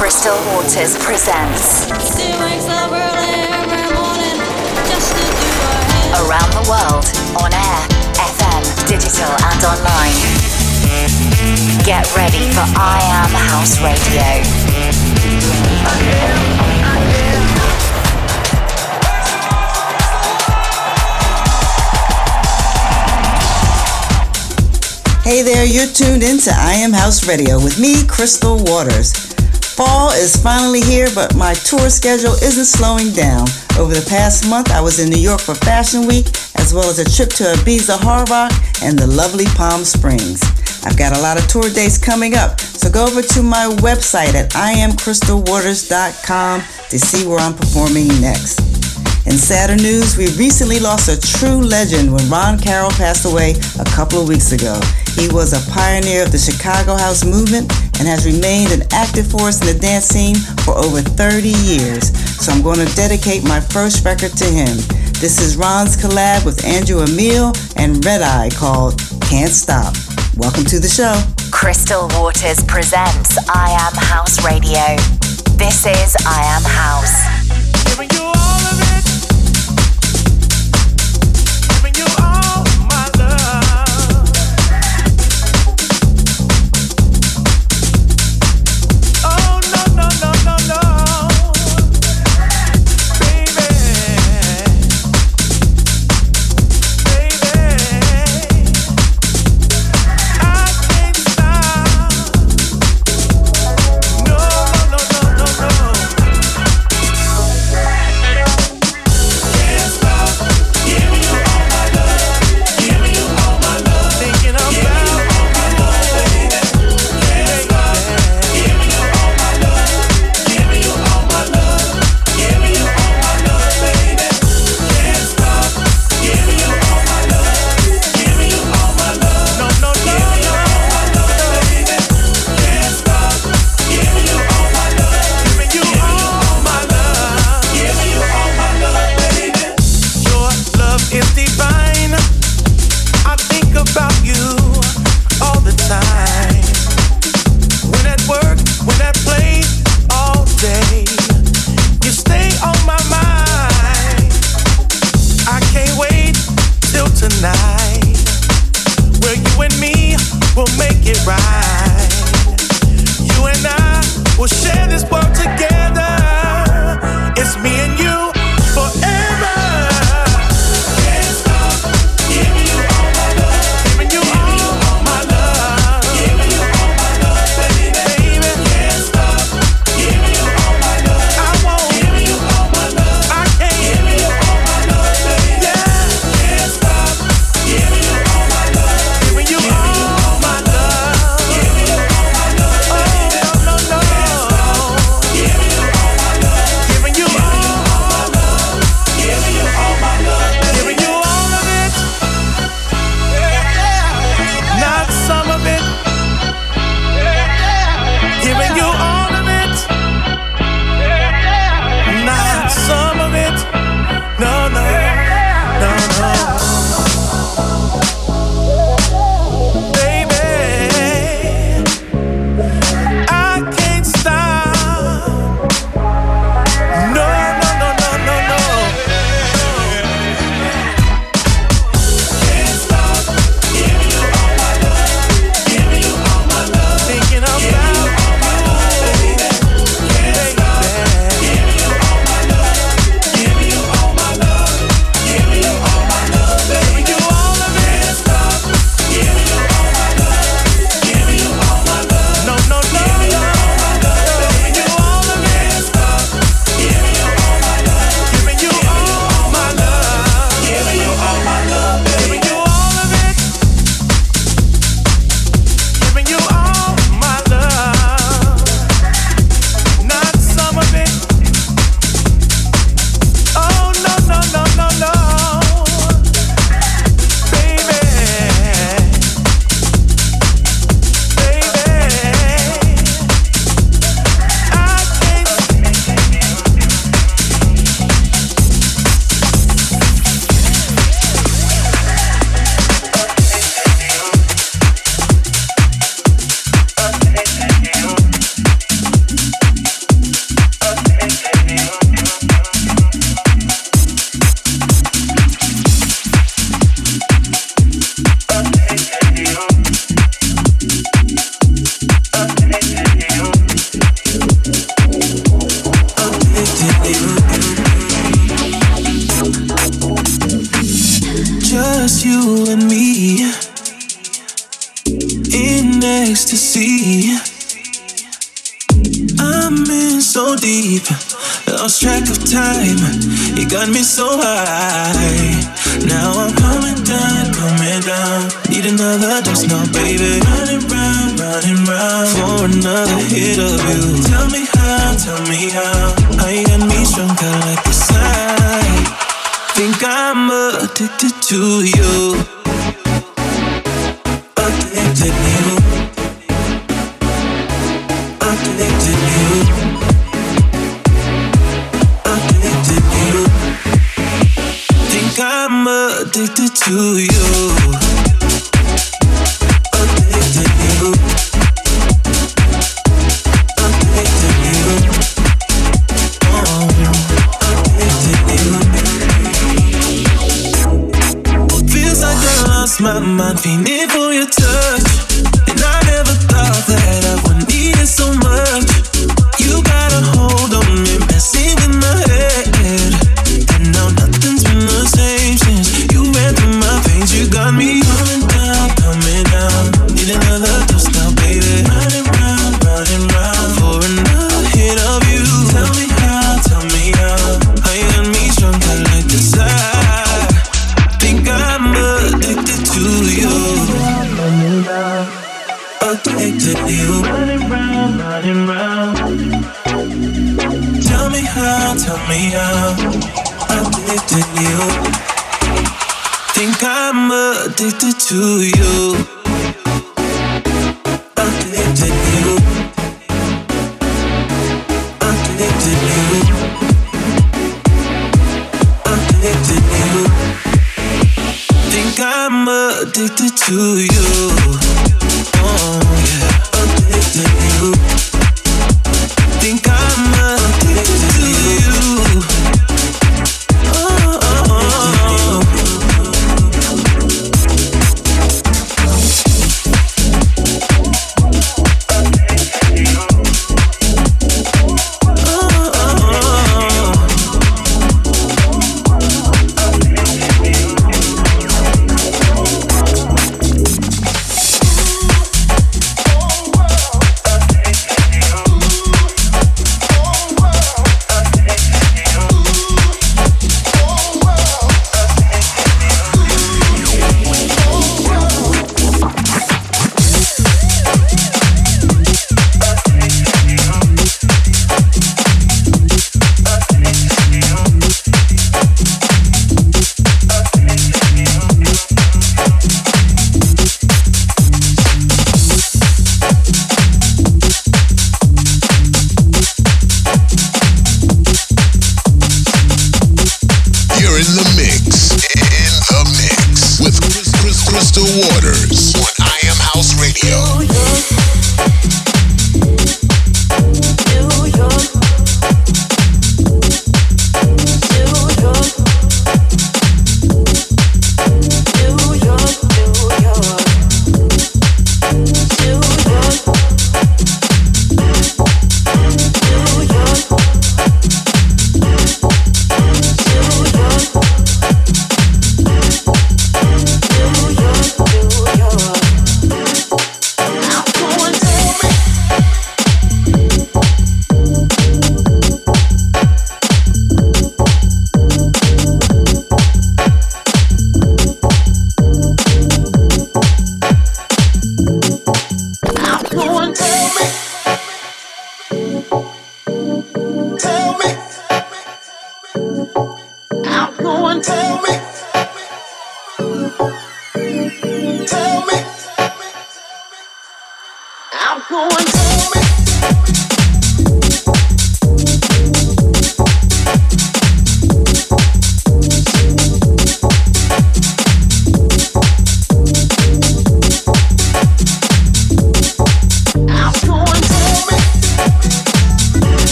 Crystal Waters presents Around the World, on air, FM, digital and online. Get ready for I Am House Radio. Hey there, you're tuned in to I Am House Radio with me, Crystal Waters. Fall is finally here, but my tour schedule isn't slowing down. Over the past month, I was in New York for Fashion Week, as well as a trip to Ibiza Hard Rock and the lovely Palm Springs. I've got a lot of tour dates coming up, so go over to my website at iamcrystalwaters.com to see where I'm performing next. In sadder news, we recently lost a true legend when Ron Carroll passed away a couple of weeks ago. He was a pioneer of the Chicago House movement and has remained an active force in the dance scene for over 30 years. So I'm going to dedicate my first record to him. This is Ron's collab with Andrew Emile and Red Eye called Can't Stop. Welcome to the show. Crystal Waters presents I Am House Radio. This is I Am House. Giving you all of it. Giving you all my love. Oh, no, no, no, no, no. Baby. Baby. I can't stop. No, no, no, no, no, no. I'm in so deep, lost track of time. You got me so high. Now I'm coming down. Need another dose now, baby. Running round for another hit of you. Tell me how. I got me stronger like the side. Think I'm addicted to you. Addicted you. Addicted you. Addicted you. Think I'm addicted to you. Addicted you. Addicted you. Oh, addicted you. Feels like I lost my mind, feeling for your touch. And I never thought that I would need it so much. You got a hold on me, messing with my head. And now nothing's been the same since you ran through my veins. You got me coming down. Need another dose now, baby. Running round for another hit of you. Tell me how. How you got me stronger like the side. Think I'm addicted to you. Addicted to you. Running round. Tell me how. Addicted to you. Think I'm addicted to you. Addicted to you. Addicted to you. Addicted to you. Think I'm addicted to you. Oh yeah, addicted to you. Think I'm addicted to you. Oh, oh, oh.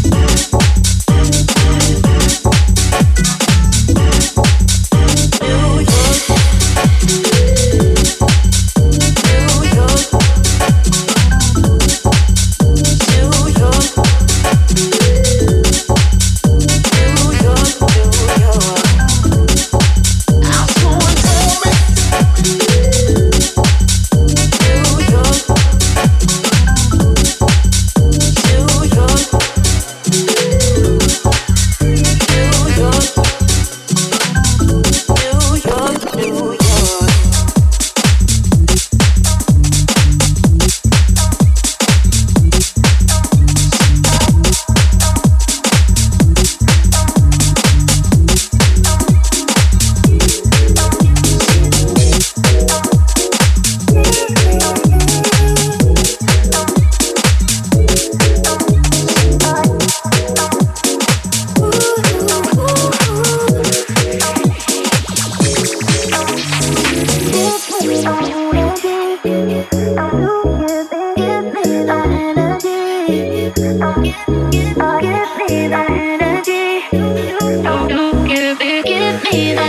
You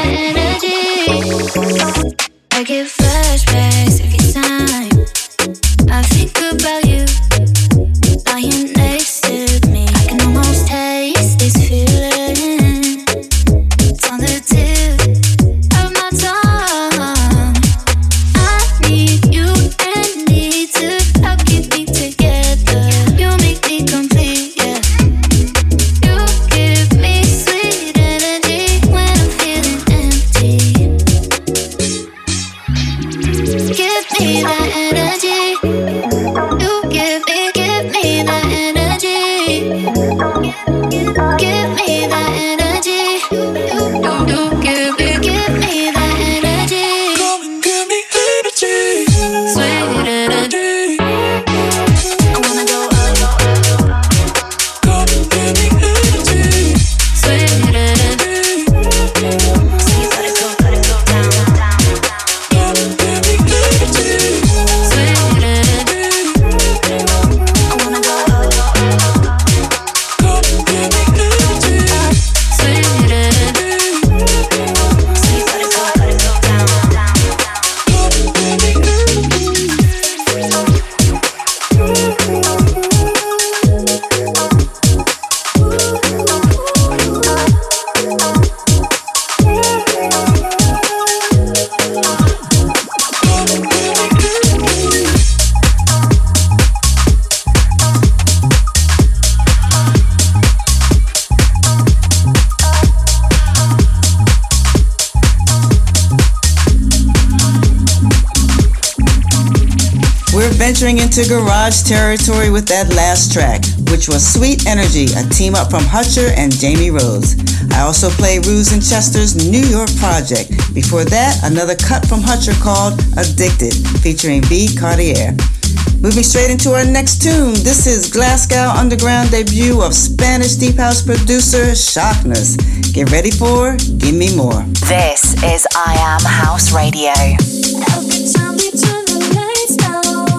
Venturing into garage territory with that last track, which was Sweet Energy, a team up from Hutcher and Jamie Rose. I also played Ruse and Chester's New York project. Before that, another cut from Hutcher called Addicted, featuring B. Cartier. Moving straight into our next tune, this is Glasgow Underground debut of Spanish Deep House producer Shockness. Get ready for Give Me More. This is I Am House Radio. Every time we turn the lights down,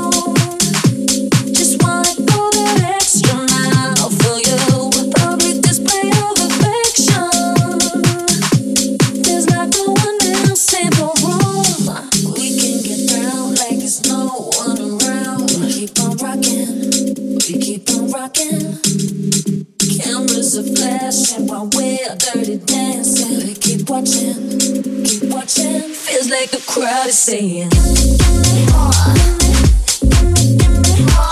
cameras are flashing while we're dirty dancing. We keep watching, feels like the crowd is saying, give me more, give me more.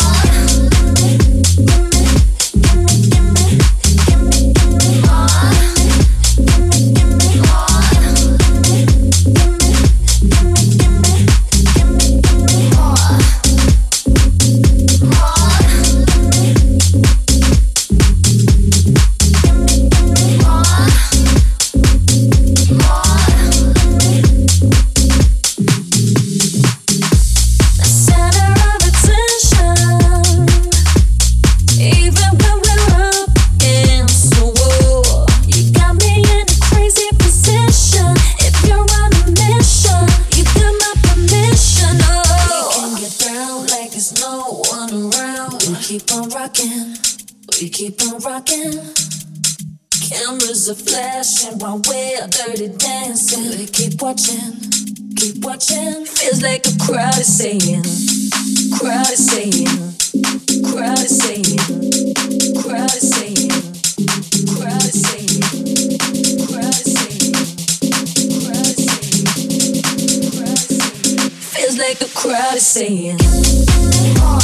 Cameras are flashing while we're dirty dancing. We keep watching, feels like the crowd is saying, crowd is saying, crowd is saying, crowd is saying, crowd is saying, crowd is saying, crowd is saying, crowd is saying, feels like the crowd is saying, give me more.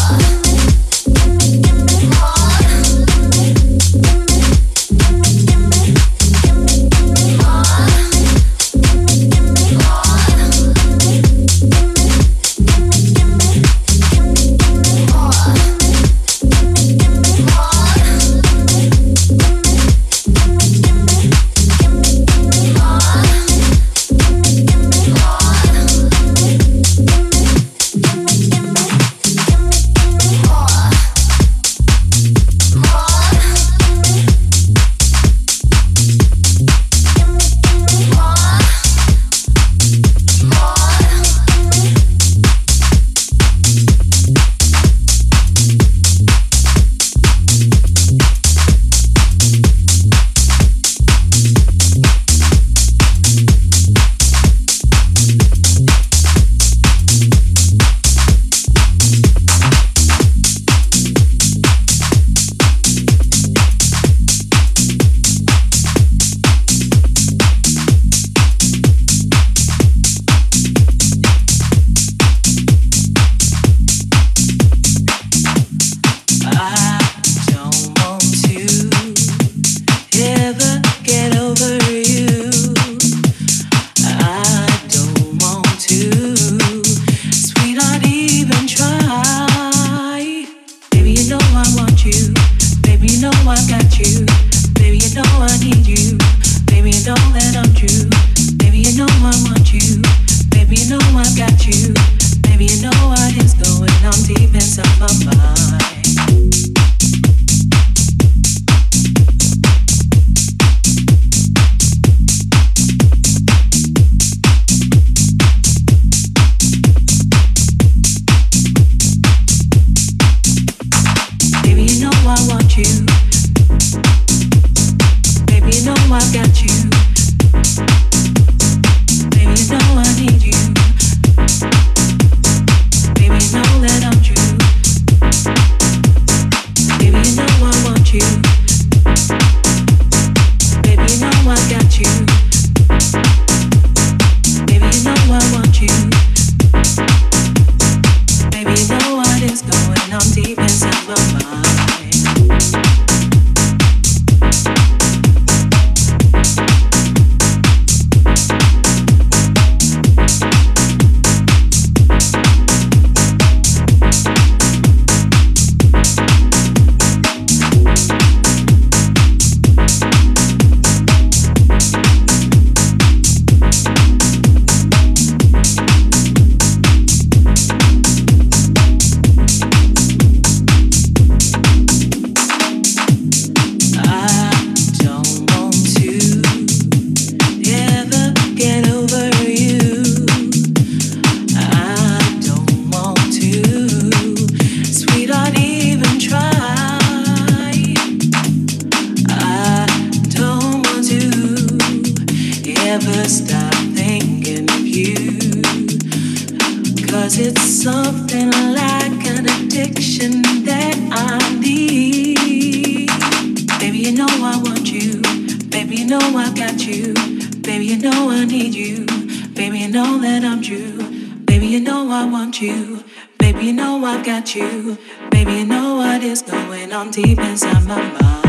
it's something like an addiction that I need. Baby, you know I want you. Baby, you know I've got you. Baby, you know I need you. Baby, you know that I'm true. Baby, you know I want you. Baby, you know I've got you. Baby, you know what is going on deep inside my mind.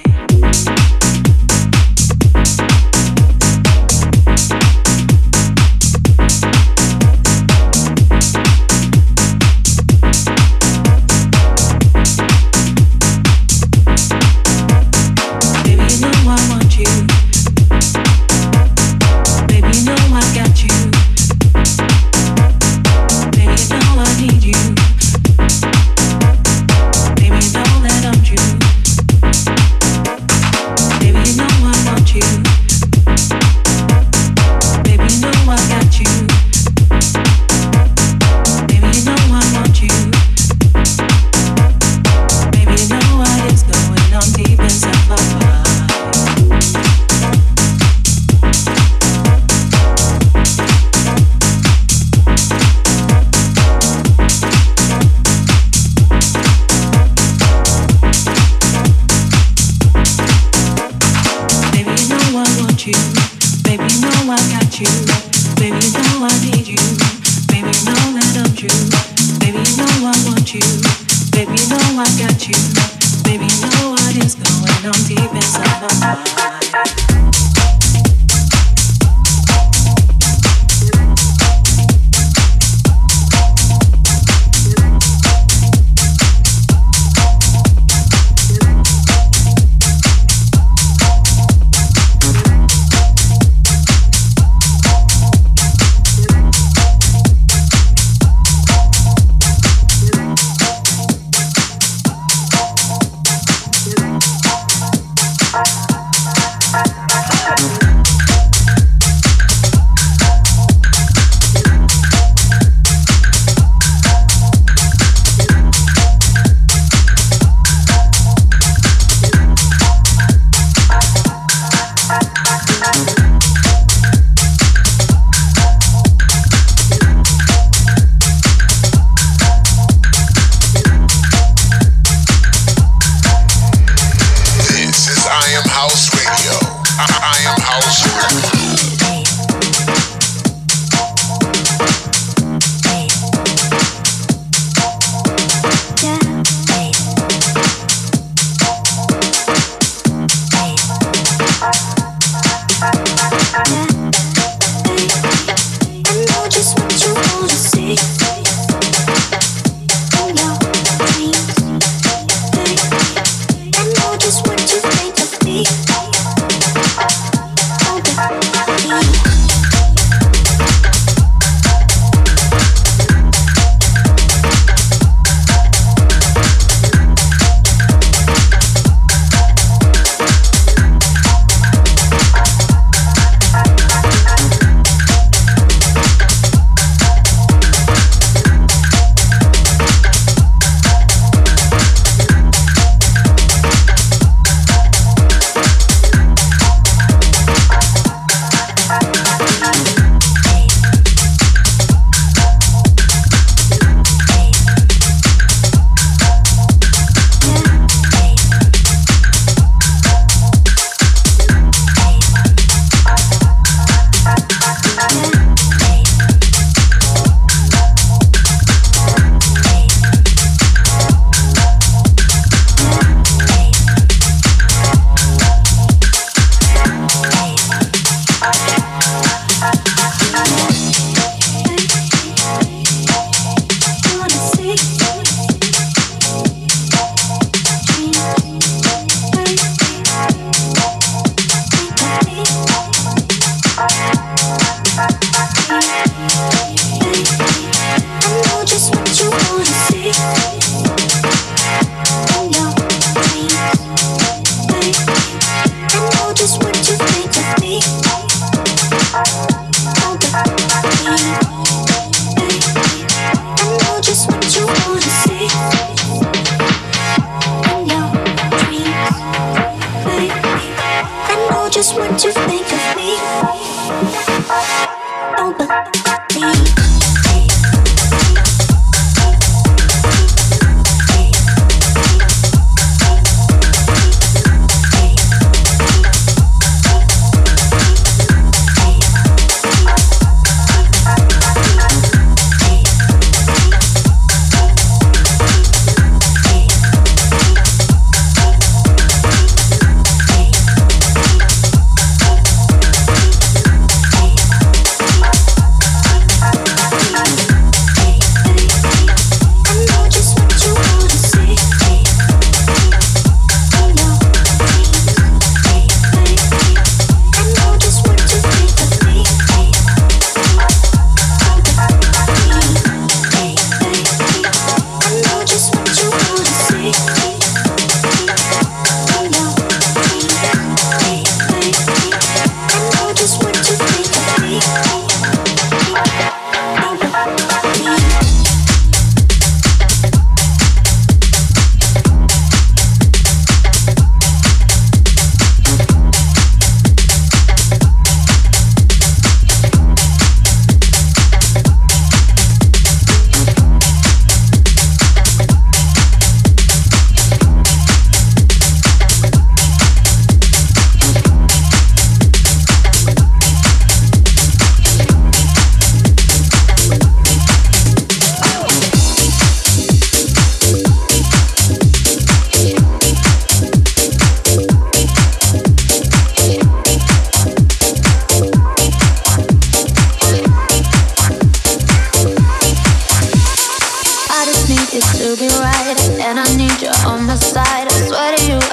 just what you think of me. Oh, but me.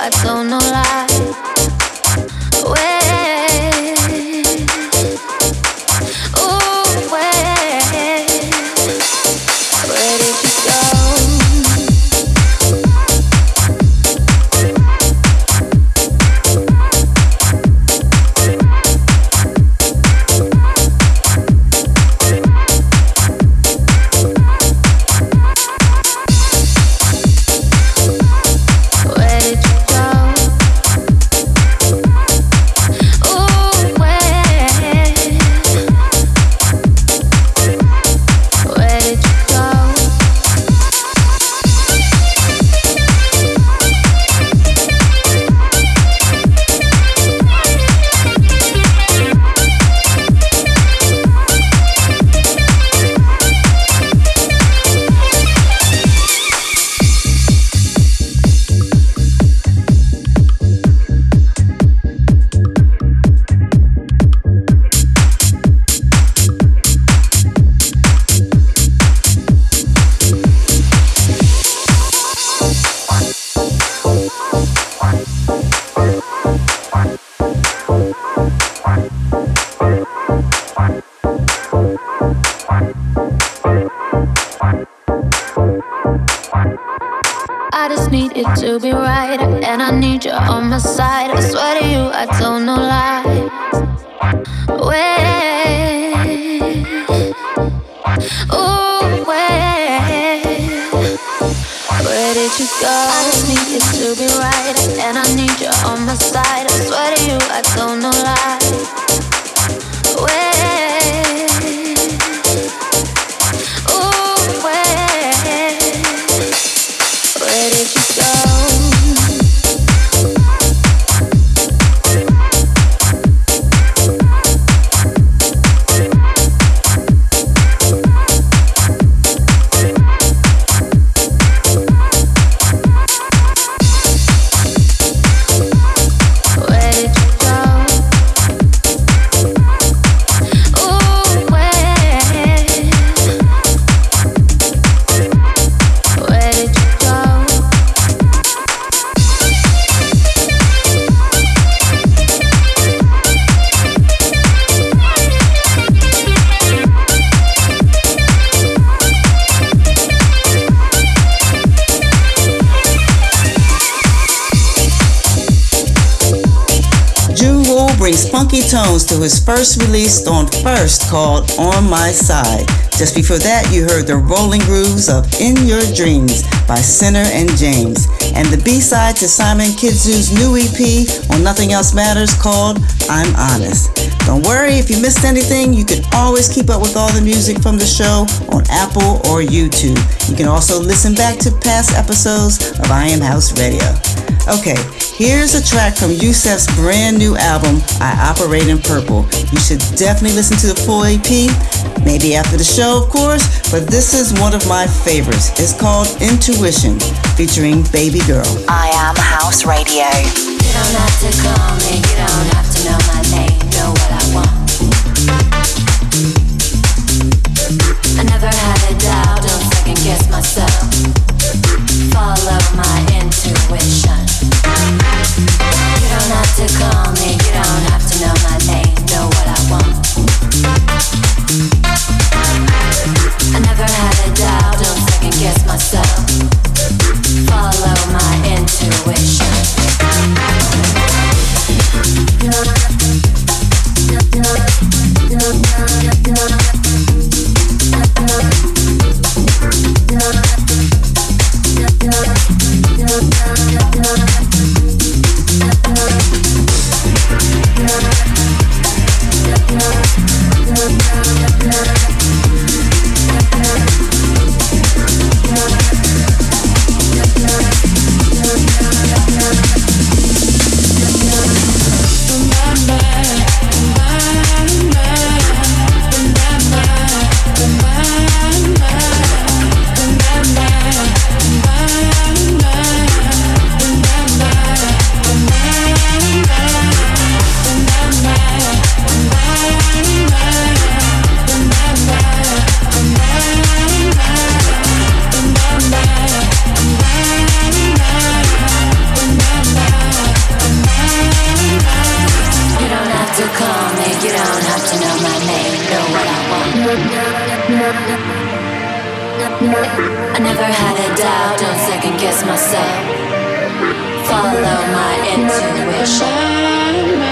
I told no lie. To be right, and I need you on my side. I swear to you, I told no lies. Where did you go? I just need you to be right, and I need you on my side. I swear to you, I told no lies. Where did you go? Funky tones to his first release on First called On My Side. Just before that, you heard the rolling grooves of In Your Dreams by Sinner and James, and the B-side to Simon Kidzu's new EP on Nothing Else Matters called I'm Honest. Don't worry, if you missed anything, you can always keep up with all the music from the show on Apple or YouTube. You can also listen back to past episodes of I Am House Radio. Okay, here's a track from Yusef's brand new album, I Operate in Purple. You should definitely listen to the full EP, maybe after the show, of course, but this is one of my favorites. It's called Intuition, featuring Baby Girl. I Am House Radio. You don't have to call me, you don't have to know my name, know what I want. I never had a doubt, don't second guess myself. Follow my intuition. You don't have to call me, you don't have to know my name, know what I want. I never had a doubt, don't second guess myself. Follow my intuition. I never had a doubt, don't second guess myself. Follow my intuition.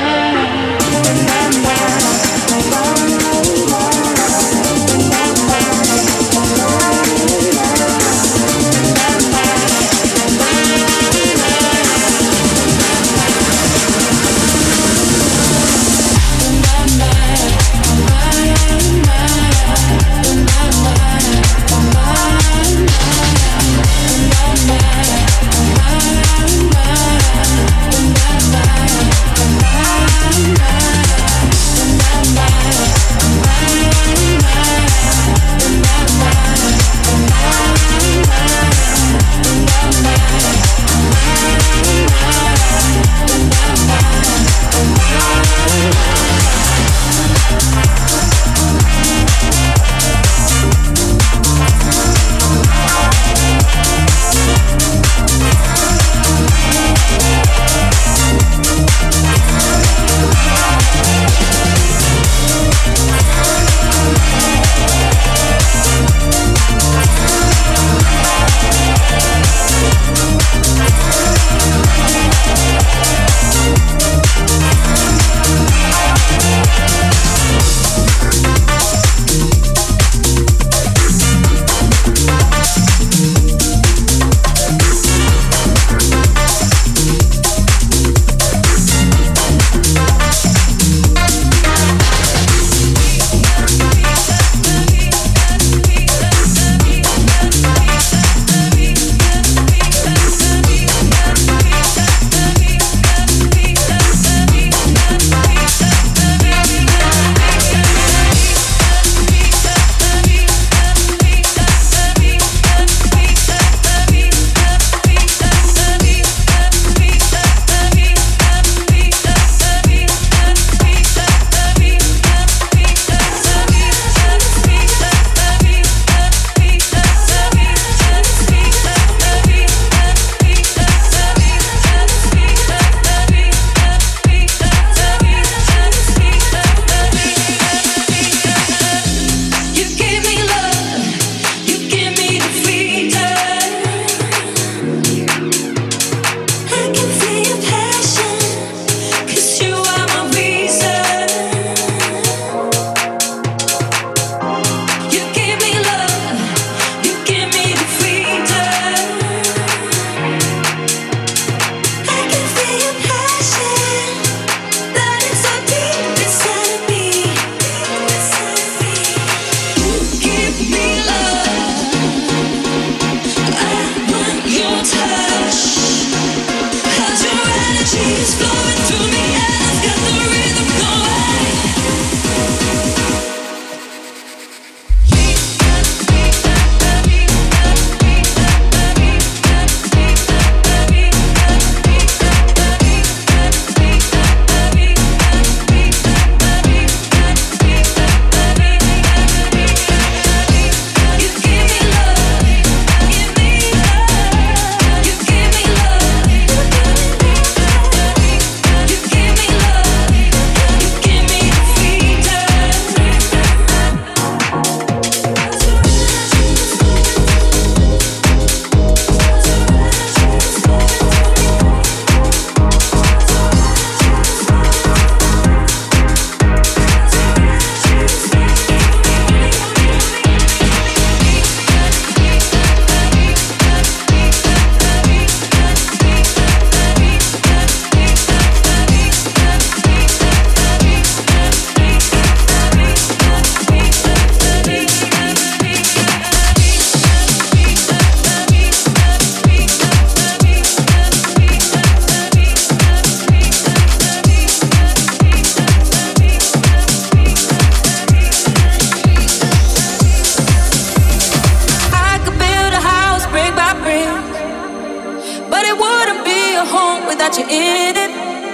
without you in it.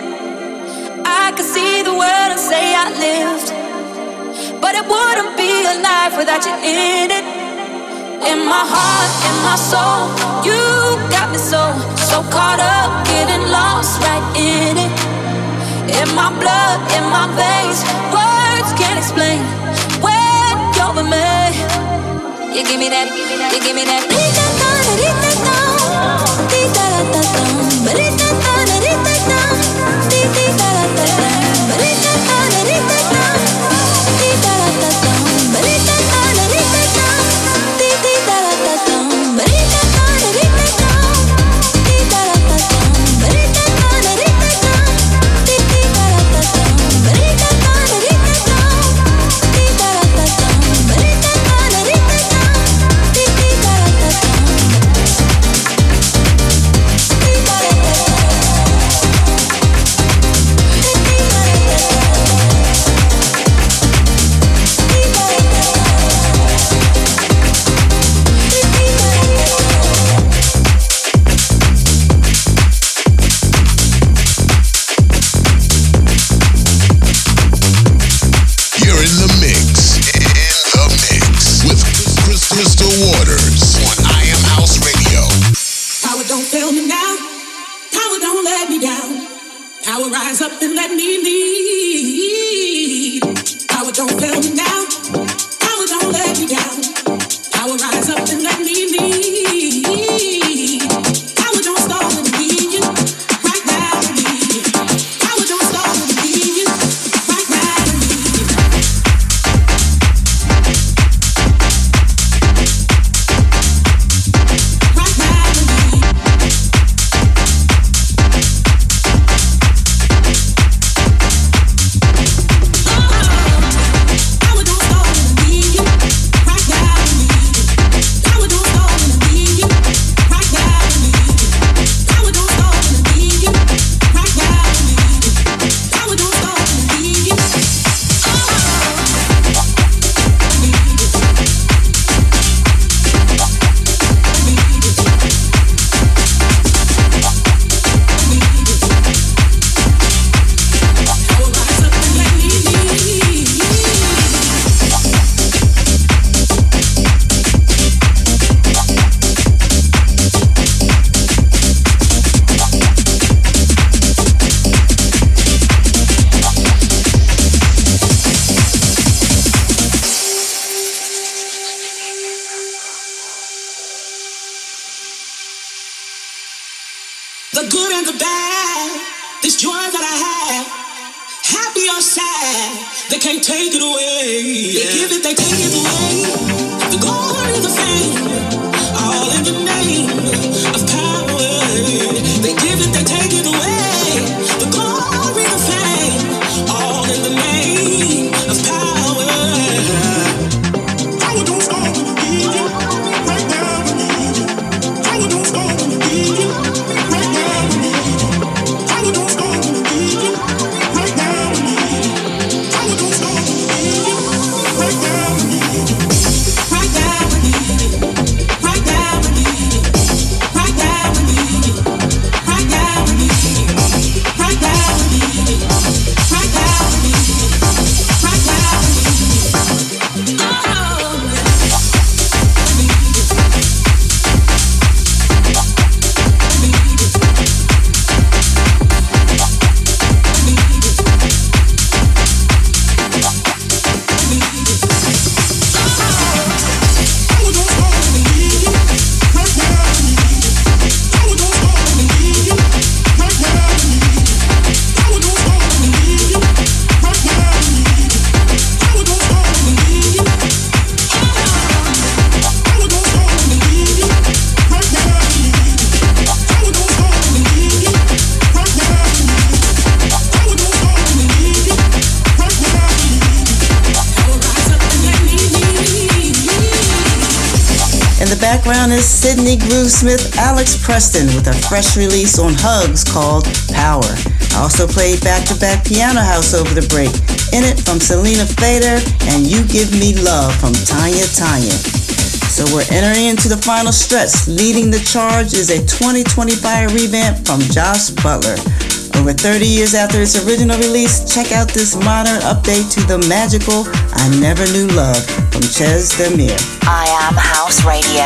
I could see the world and say I lived, but it wouldn't be a life without you in it. In my heart, in my soul, you got me so caught up, getting lost right in it. In my blood, in my veins, words can't explain when you're with me. You give me that, you give me that. Background is Sydney Groovesmith, Alex Preston with a fresh release on Hugs called Power. I also played back-to-back Piano House over the break. In it from Selena Fader and You Give Me Love from Tanya Tanya. So we're entering into the final stretch. Leading the charge is a 2025 revamp from Josh Butler. Over 30 years after its original release, check out this modern update to the magical I Never Knew Love from Ches Demir. I Am House Radio.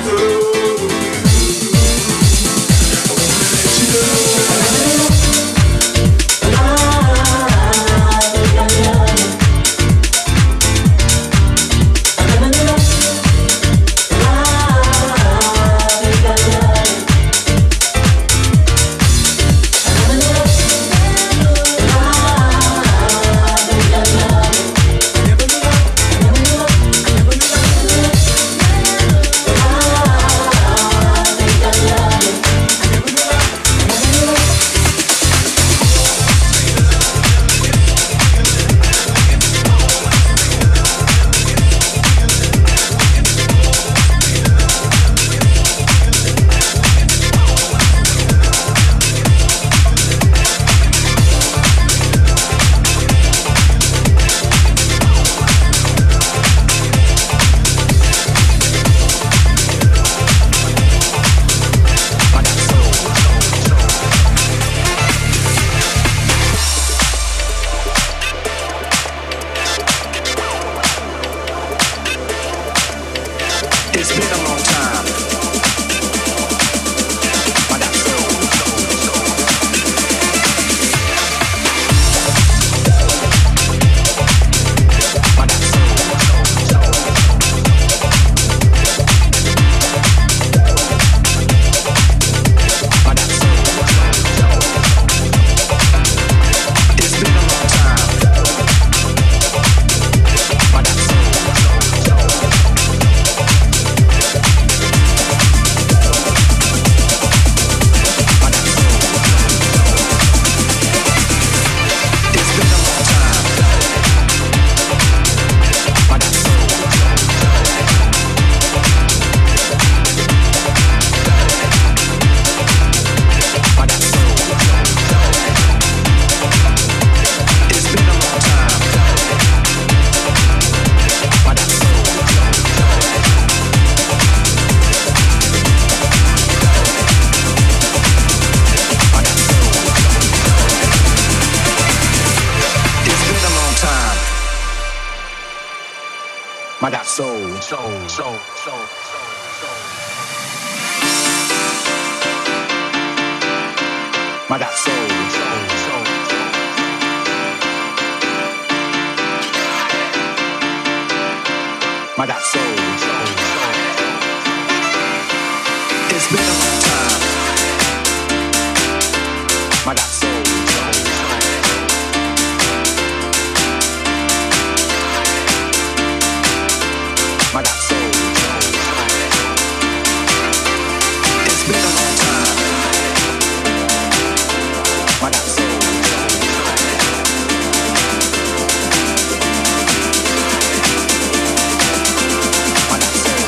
My God, soul.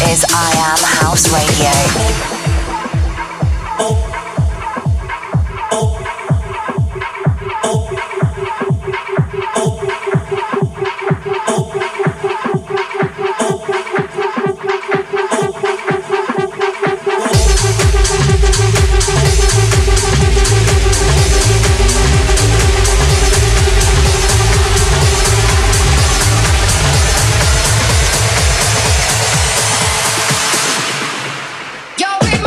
is I Am House Radio. You're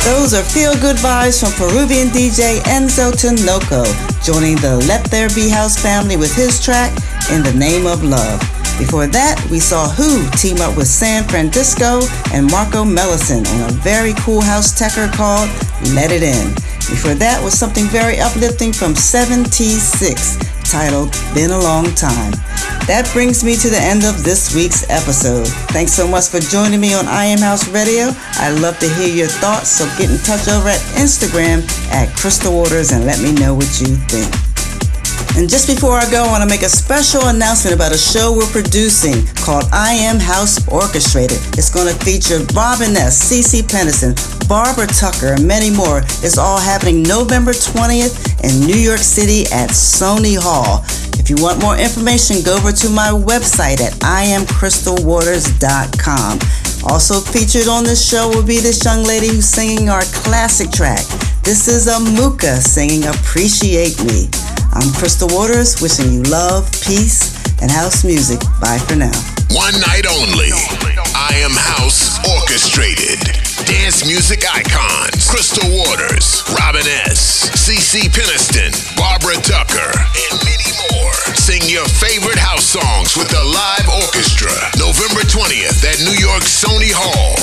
Those are feel-good vibes from Peruvian DJ Enzo Tinoco, joining the Let There Be House family with his track, In the Name of Love. Before that, we saw Who team up with San Francisco and Marco Mellison on a very cool house techer called Let It In. Before that was something very uplifting from 7T6, titled Been a Long Time. That brings me to the end of this week's episode. Thanks so much for joining me on I Am House Radio. I'd love to hear your thoughts, so get in touch over at Instagram at Crystal Waters and let me know what you think. And just before I go, I want to make a special announcement about a show we're producing called I Am House Orchestrated. It's going to feature Robin S., CeCe Peniston, Barbara Tucker, and many more. It's all happening November 20th in New York City at Sony Hall. If you want more information, go over to my website at IamCrystalWaters.com. Also featured on this show will be this young lady who's singing our classic track. This is Amuka singing Appreciate Me. I'm Crystal Waters, wishing you love, peace, and house music. Bye for now. One night only. I Am House Orchestrated. Dance music icons. Crystal Waters, Robin S., CeCe Peniston, Barbara Tucker, and many more. Sing your favorite house songs with a live orchestra. November 20th at New York Sony Hall.